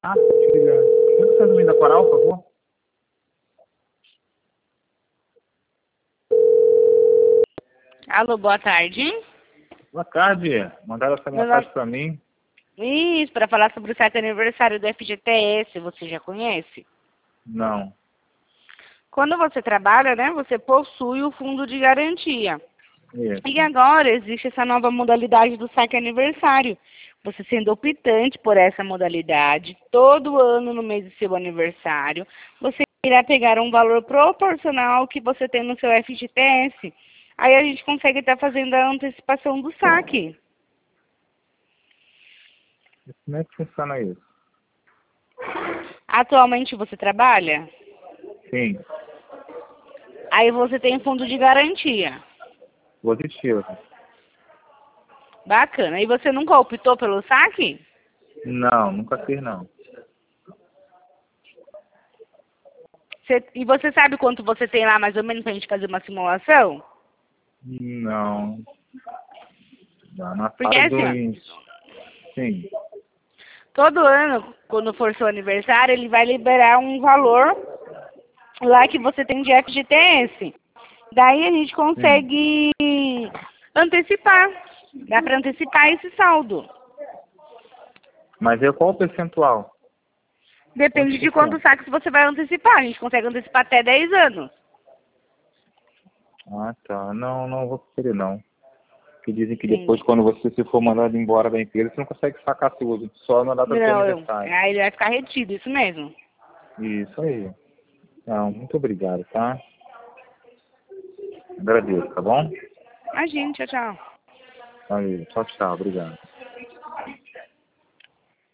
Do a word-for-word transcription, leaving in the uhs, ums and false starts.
Ah, deixa eu ligar. Quanto você me da Coral, por favor? Alô, boa tarde. Boa tarde. Mandaram essa Meu mensagem nome... pra mim. Isso, para falar sobre o sete aniversário do F G T S, você já conhece? Não. Quando você trabalha, né, você possui o fundo de garantia. Isso. E agora existe essa nova modalidade do saque aniversário. Você sendo optante por essa modalidade, todo ano no mês do seu aniversário, você irá pegar um valor proporcional ao que você tem no seu F G T S. Aí a gente consegue estar fazendo a antecipação do saque. Como é que funciona isso? Atualmente você trabalha? Sim. Aí você tem fundo de garantia. Positivo. Bacana. E você nunca optou pelo saque? Não, nunca fiz não. Você, e você sabe quanto você tem lá, mais ou menos, pra gente fazer uma simulação? Não. Não, na Porque fase assim, ó, dos... Sim. todo ano, quando for seu aniversário, ele vai liberar um valor lá que você tem de F G T S. Daí a gente Sim. consegue antecipar. Dá para antecipar esse saldo. Mas é qual o percentual? Depende Quantos de por quantos cento? saques você vai antecipar. A gente consegue antecipar até dez anos. Ah, tá. Não, não vou querer não. Porque dizem que depois, Sim. quando você se for mandado embora da empresa, você não consegue sacar seu uso, só na data do seu Não, eu, aniversário. aí ele vai ficar retido, isso mesmo. Isso aí. Não, muito obrigado, tá? Agradeço, tá bom? Imagina, tchau, tchau. Valeu. Tchau, tchau. Obrigado.